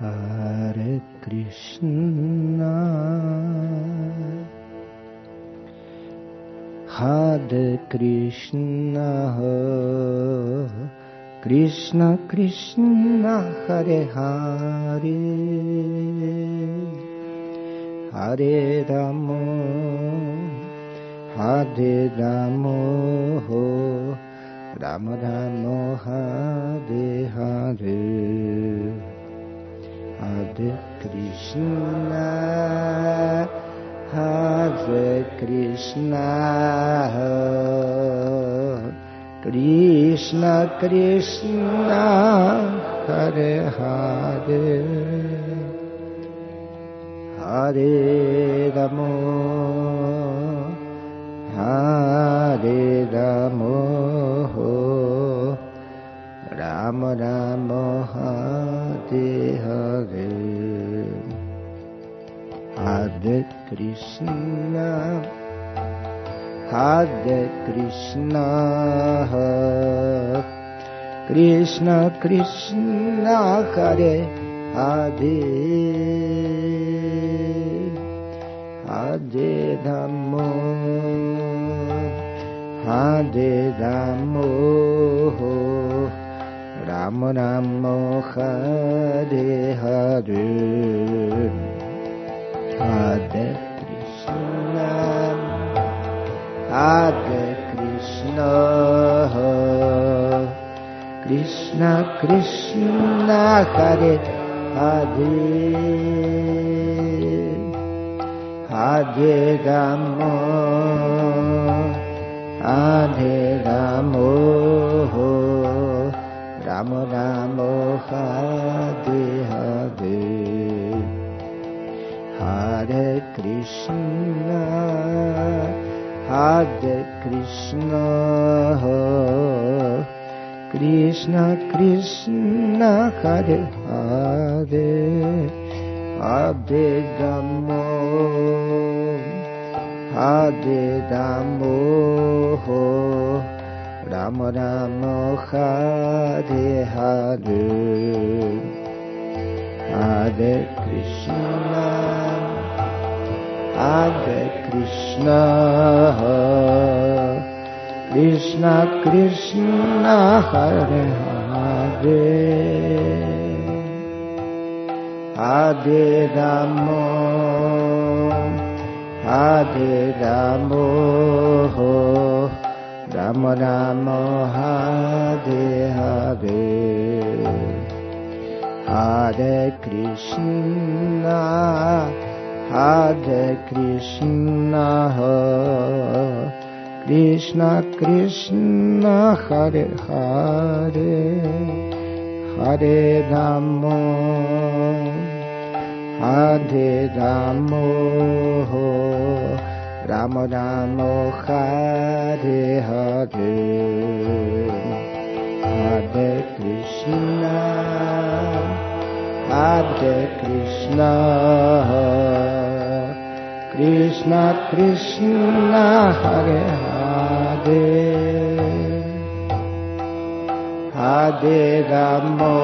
Hare Krishna, Hare Krishna, Krishna Krishna, Hare Hare, Hare Ramo, Hare Ramo, Rama Rama, Hare Hare. Hare Krishna, Hare Krishna, Krishna Krishna, Hare Hare, Hare Ramo, Hare Ramo, Rama Rama, Hare Hare. Hare Krishna, Hare Krishna, Krishna Krishna, Hare Hare, Hare Ramo, Hare Ramo, Rama Rama, Hare Hare. Hare Krishna, Hare Krishna, Krishna Krishna, Hare Hare, Hare Ramo, Hare Ramo, Rama Rama, Hare Hare. Hare Krishna, Hare Krishna, Krishna Krishna, Hare Hare, Hare Ramo, Hare Ramo, Rama Rama, Hare Hare. Hare Krishna, Hare Krishna, Krishna Krishna, Hare Hare, Hare Ramo, Hare Ramo, Rama Rama, Hare Hare. Hare Krishna, Hare Krishna, Krishna Krishna, Hare Hare, Hare Ramo, Hare Ramo, Rama Rama, Hare Hare. Hare Krishna, Hare Krishna, Krishna Krishna, Hare Hare, Hare Ramo,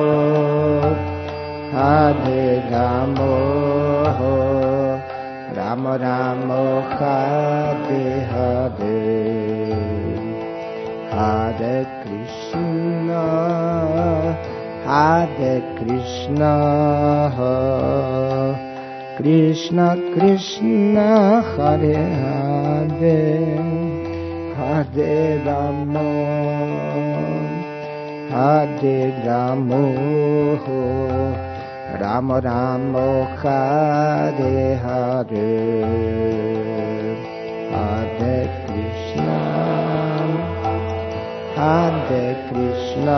Hare Ramo, Rama Rama, Hare Hare. Hare Krishna, Hare Krishna, Krishna Krishna, Hare Hare, Hare Ramo, Hare Ramo, Rama Rama, Hare Hare. Hare Krishna, Hare Krishna,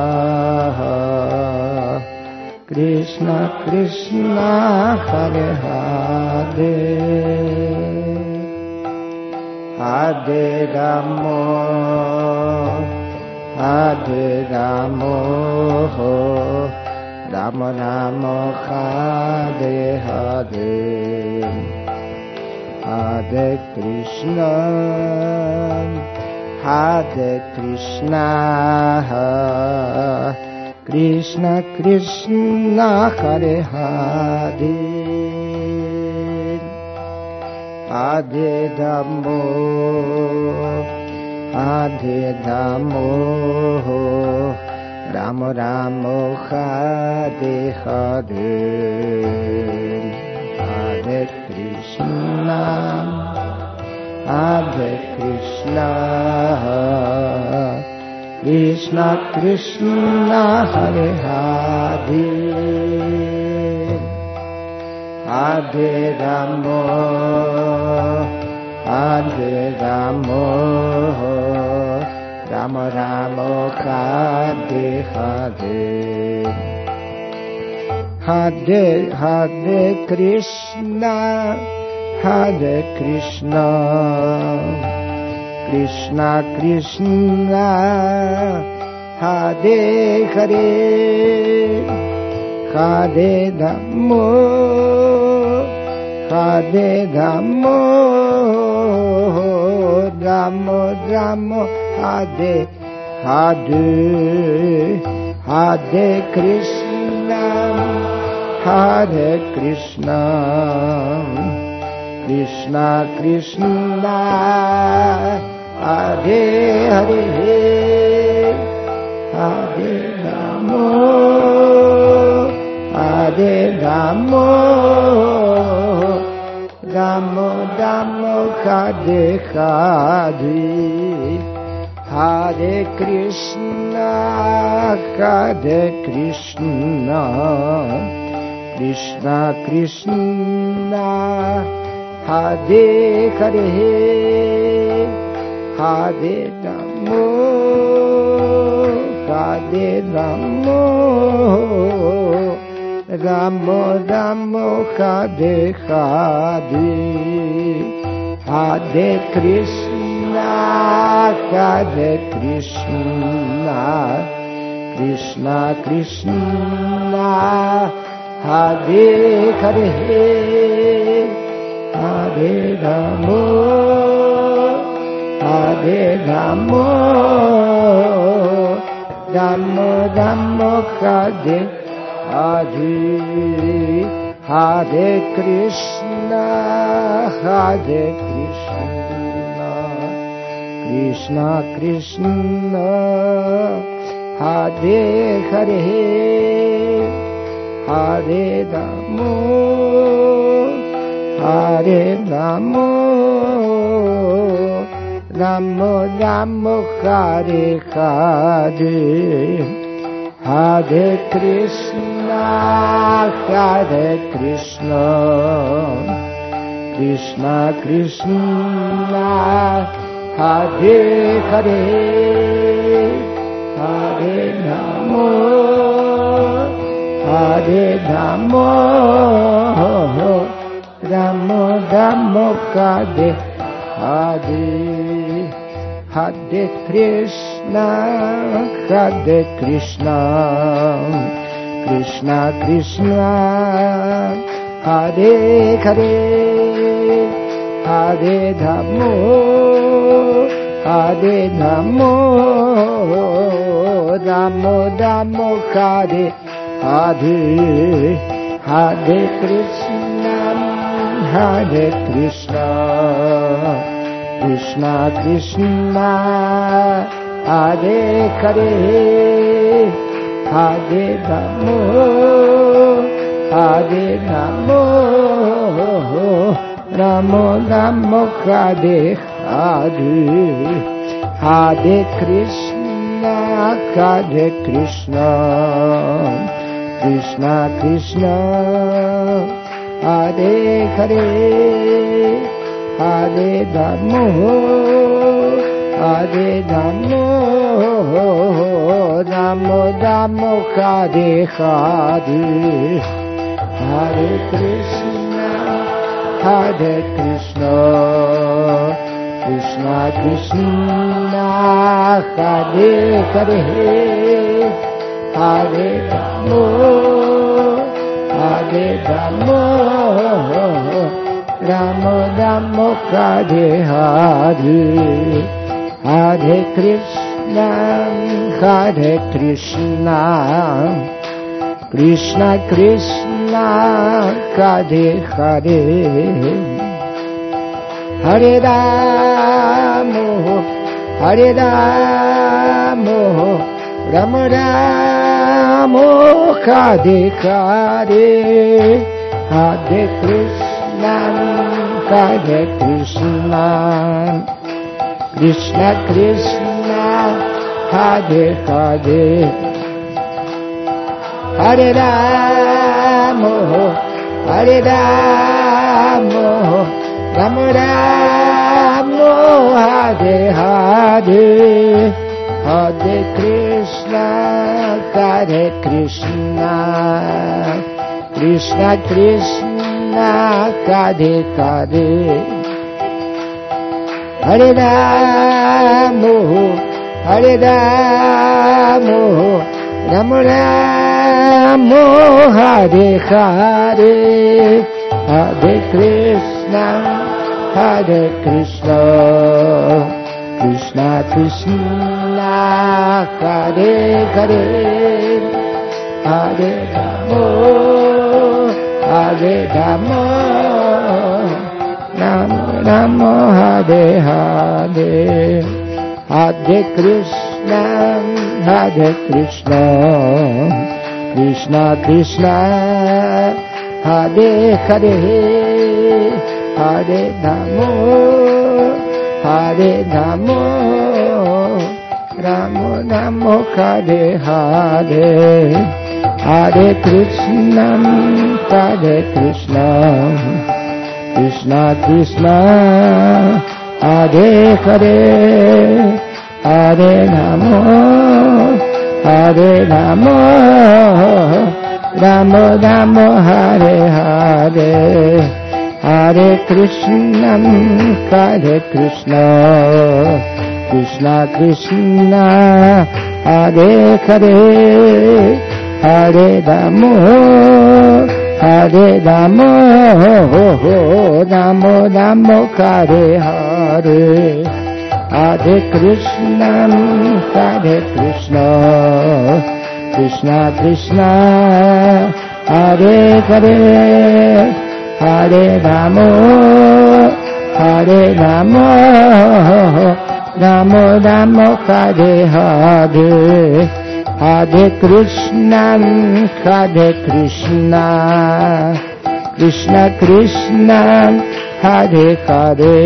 Krishna Krishna, Hare Hare, Hare Ramo, Hare Ramo, Rama Rama, Hare Hare. Hare Krishna, Hare Krishna, Krishna Krishna Hare Hare Hare Dhammo Hare Dhammo Rama Rama Hare Hare Hare Krishna Hare Krishna Krishna Krishna Hare Hare Hare Rama Hare Rama Rama Rama Hare Hare Hare Hare Krishna Hare Krishna Krishna Krishna Hare Hare Hare Dhammo Hare Dhammo Dhammo Dhammo Hare Hare Hare Krishna Hare Krishna Krishna Krishna Hare Hare Hare Ramo Hare Ramo Ramo Ramo Hare Hare Hare Krishna Hare Krishna Krishna Krishna Hare Hare Hare Ramo Hare Ramo Ramo Ramo Hare Hare Hare Krishna Hare Krishna Krishna Krishna Hare Hare Hare Ramo Hare Ramo Ramo Ramo Hare Hare Hare Krishna Hare Krishna Krishna Krishna Hare Hare Hare Ramo Hare Ramo Ramo Ramo Hare Hare Hare Krishna Hare Krishna Krishna Krishna Hare Hare Hare Ramo Hare Ramo Ramo Ramo Hare Hare Hare Krishna Hare Krishna Krishna Krishna Hare Hare Hare Dhammo Hare Dhammo Dhammo Dhammo Hare Hare Hare Krishna Hare Krishna Krishna Krishna Hare Hare Hare Dhammo Hare Dhammo Ramo Ramo Hare Hare Hare Krishna Hare Krishna Krishna Krishna Hare Hare Hare Dhammo Hare Dhammo Dhammo Dhammo Hare Hare Hare Krishna Hare Krishna Krishna Krishna Hare Hare Hare Dhammo Hare Dhammo Ramo Ramo Hare Hare Hare Krishna Krishna, Hare Krishna, Krishna Krishna, Hare Hare, Hare Rama, Hare Rama, Rama Rama, Hare Hare, Hare Krishna, Hare Krishna, Krishna Krishna, Hare Hare, Hare Rama, Hare Rama, Rama Rama, Hare Hare, Hare Krishna, Hare Krishna, Krishna Krishna, Hare Hare, Hare Rama, Hare Rama, Rama Rama, Hare Hare, Hare Krishna, Hare Krishna, Krishna Krishna, Hare Hare, Hare Rama, Hare Rama, Rama Rama, Hare Hare, Hare Krishna, Hare Krishna, Krishna Krishna, Hare Hare, Hare Rama, Hare Rama, Rama Rama, Hare Hare, Hare Krishna, Hare Krishna, Krishna Krishna, Hare Hare, Hare Rama, Hare Rama, Rama Rama, Hare Hare, Hare Krishna, Hare Krishna, Krishna Krishna, Hare Hare, Hare Rama, Hare Rama, Rama Rama, Hare Hare, Hare Krishna, Hare Krishna, Krishna Krishna, Hare Hare, Hare Rama, Hare Rama, Rama Rama, Hare Hare, Hare Krishna, Hare Krishna, Krishna Krishna, Hare Hare,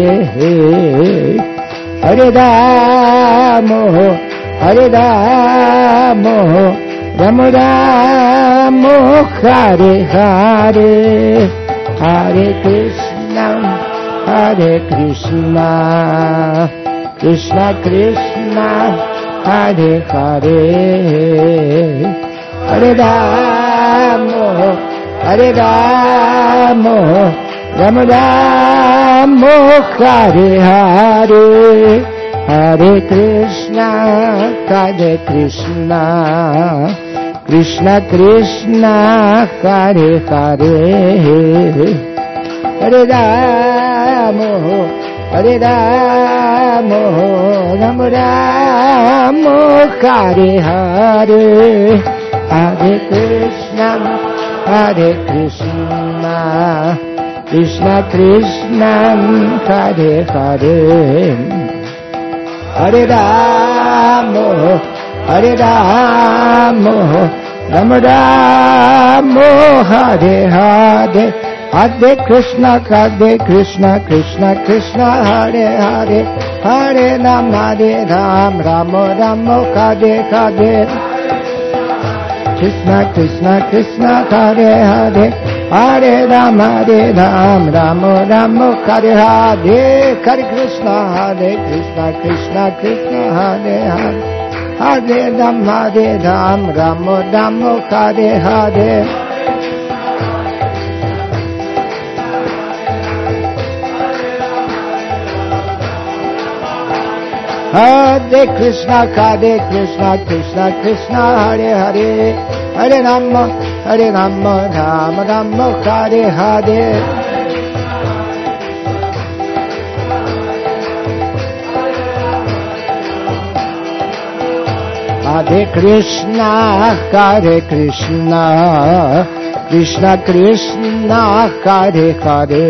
Hare Rama, Hare Rama, Rama Rama, Hare Hare, Hare Krishna, Hare Krishna, Krishna Krishna, Hare Hare, Hare Rama, Hare Rama, Rama Rama, Hare Hare, Hare Krishna, Hare Krishna, Krishna Krishna, Hare Hare, Hare Rama, Hare Rama, Rama Rama, Hare Hare, Hare Krishna, Hare Krishna, Krishna Krishna, Hare Hare, Hare Rama, Hare Rama, Rama Rama, Hare Hare, Hare Krishna, Krishna Krishna, Hare Hare, Hare Rama, Rama Rama, Hare Hare, Krishna Krishna, Hare Hare, Hare Rama, Rama Rama, Hare Hare, Hare Krishna, Krishna Krishna, Hare Hare, Hare Rama, Rama Rama, Hare Hare, Hare Krishna, Krishna Krishna, Hare Hare, Hare Rama, Rama Rama, Hare Hare, Hare Krishna, Hare Krishna, Krishna Krishna, Hare Hare,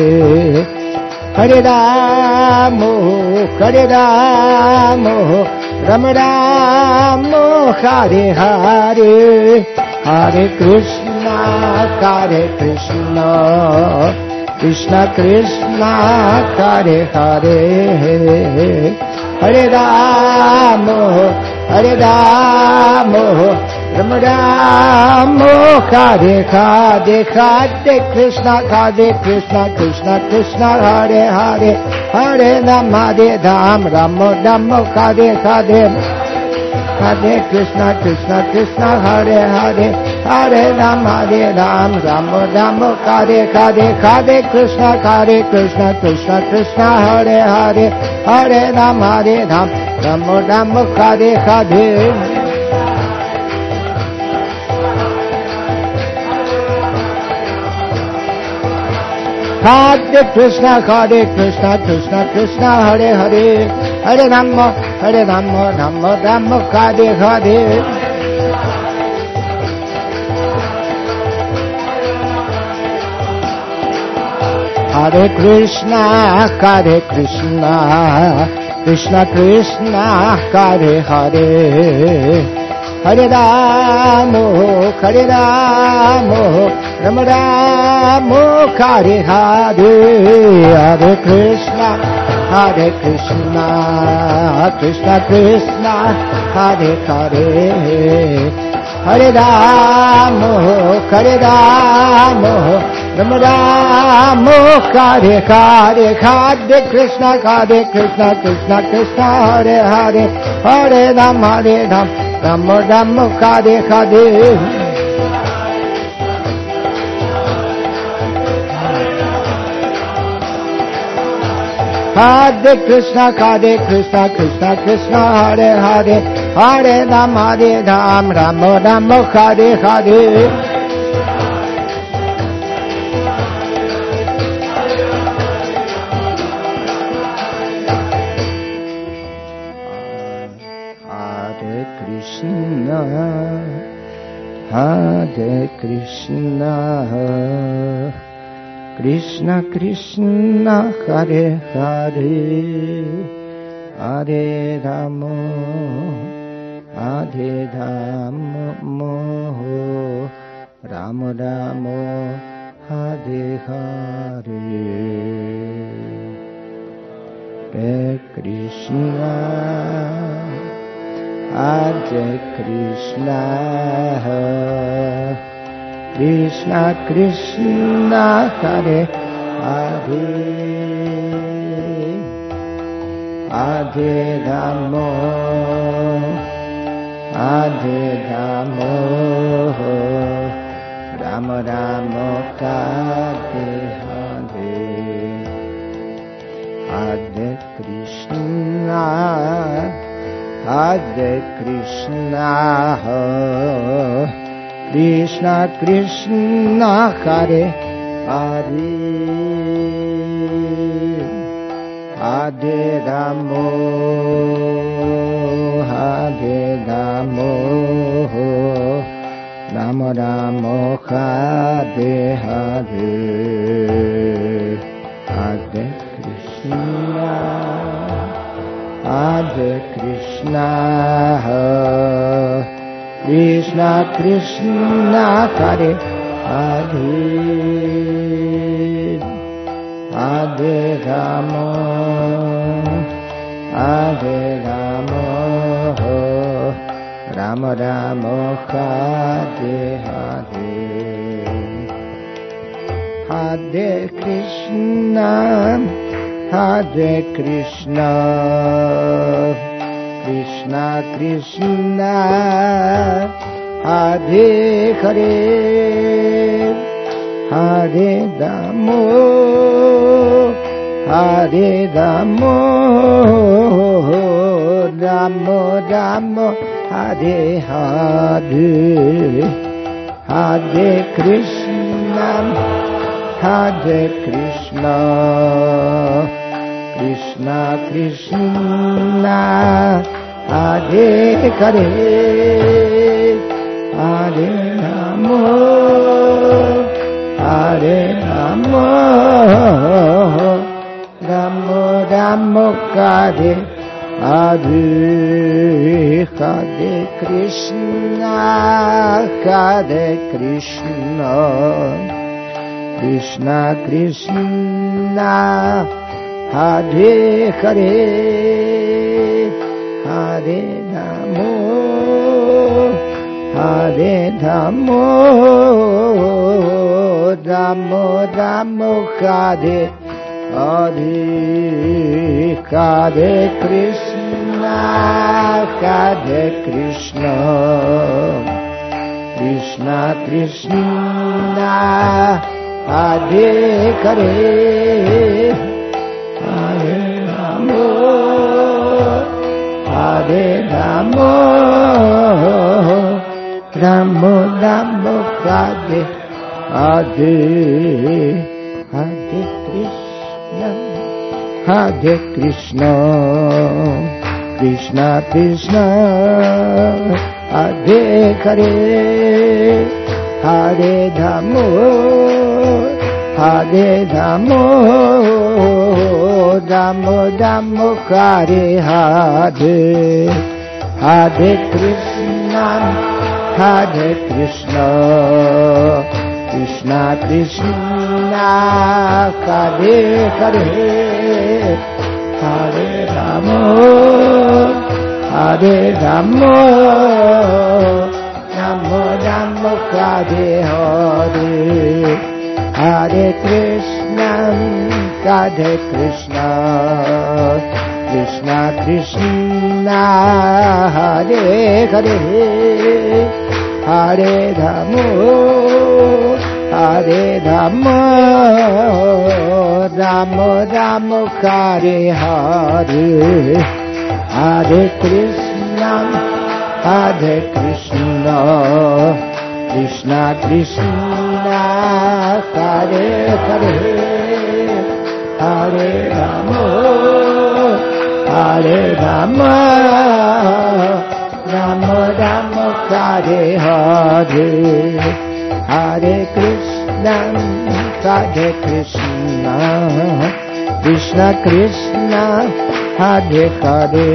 Hare Rama, Hare Rama, Rama Rama, Hare Hare, Hare Krishna, Hare Krishna, Krishna Krishna, Hare Hare, Hare Rama, Hare Rama, Rama Rama, Hare Hare, Hare Krishna, Krishna Krishna, Hare Hare, Hare Rama, Hare Rama, Rama Rama, Hare Hare, Hare Krishna, Krishna, Hare Hare, Hare Rama, Hare Rama, Rama Rama, Hare Hare, Hare Krishna, Krishna, Hare Hare, Hare Rama, Hare Rama, Rama Rama, Hare Hare. Hare Krishna, Krishna, Hare Hare, Hare Rama, Rama Rama, Hare Hare. Hare Krishna, Krishna Krishna, Hare Hare, Hare Rama, Rama Rama, Hare Hare, Hare Krishna, Krishna Krishna, Hare Hare, Hare Rama, Rama Rama, Hare Hare, Hare Krishna, Krishna Hare Hare, Hare Rama, Rama Rama, Hare Hare. Hare Krishna, Krishna, Hare Hare, Hare Rama, Rama Rama, Hare Hare. Hare Krishna, Krishna Krishna, Hare Hare, Hare Rama, Rama Rama, Hare Hare, Hare Krishna, Hare Krishna, Krishna Krishna, Hare Hare, Hare Rama, Rama Rama, Hare Hare, Hare Krishna, Krishna Krishna, Hare Hare, Hare Rama, Rama Rama, Hare Hare, Hare Krishna, Krishna Krishna, Hare Hare, Hare Rama, Rama Rama, Hare Hare, Hare Krishna, Krishna Krishna, Hare Hare, Hare Rama, Rama Rama, Hare Hare, Hare Krishna, Krishna Krishna, Hare Hare Hare Rama Hare Rama Rama Rama Hare Hare Hare Krishna Hare Krishna Krishna Krishna Hare Hare Hare Rama Hare Rama Rama Rama Hare Hare Hare Krishna Hare Krishna Krishna Krishna Hare Hare Hare Rama Hare Rama Rama Rama Hare Hare Hare Krishna Hare Krishna Krishna Krishna Hare Hare Hare Rama Hare Rama Rama Rama Hare Hare Hare Krishna Hare Krishna Krishna Krishna Hare Hare Hare Rama Hare Rama Rama Rama Hare Hare Hare Krishna Hare Krishna Krishna Krishna Hare Hare Hare Rama Hare Rama Rama Rama Hare Hare Hare Krishna Hare Krishna Krishna Krishna Hare Hare Hare Rama Hare Rama Rama Rama Hare Hare Hare Krishna Hare Krishna Krishna Krishna Hare Hare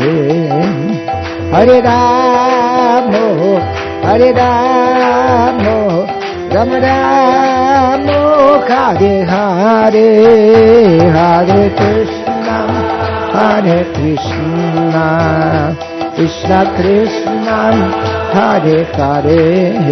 Hare Rama Hare Rama Rama Rama Hare Hare Hare Krishna Hare Krishna Krishna Krishna Hare Hare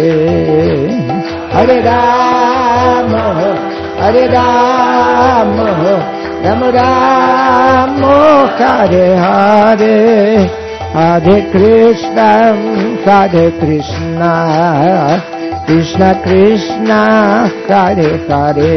Hare Rama Hare Rama Rama Rama Hare Hare Hare Krishna Hare Krishna Krishna Krishna Hare Hare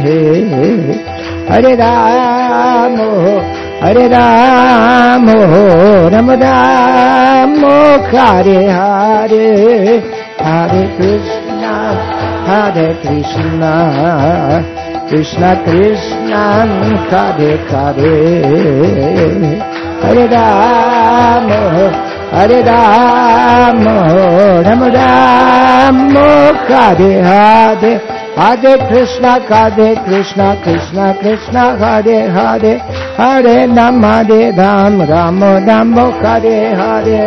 Hare Rama Hare Rama Rama Rama Hare Hare Hare Krishna Hare Krishna Krishna Krishna Hare Hare Hare Rama Hare Rama Rama Rama Hare Hare Hare Krishna Krishna Krishna Hare Hare Hare Rama Rama Rama Hare Hare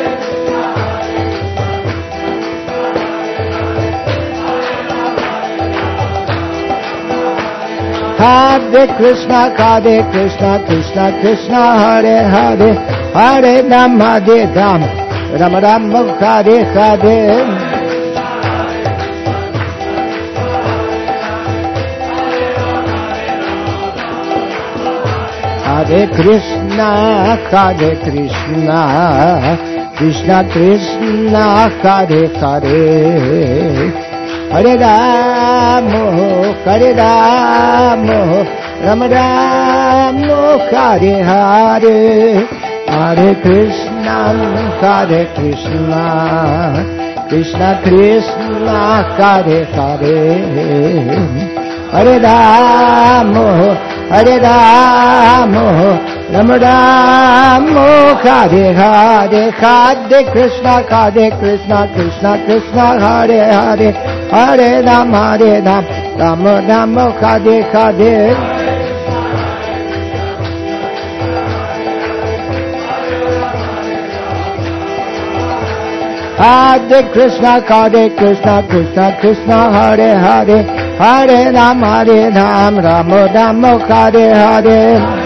Hare Krishna Krishna Krishna Hare Hare Hare Rama Rama Rama Hare Hare Hare Krishna Krishna Krishna Hare Hare Hare Rama Rama Rama Hare Hare Hare Krishna Krishna Krishna Hare Hare Hare Ramo, Hare Ramo, Rama Ramo, Hare Hare, Hare Krishna, Krishna Krishna, Hare Hare, Hare Ram, Rama Rama, Hare Hare. Hare Krishna, Krishna Krishna, Hare Hare, Hare Ram, Rama Rama, Hare Hare.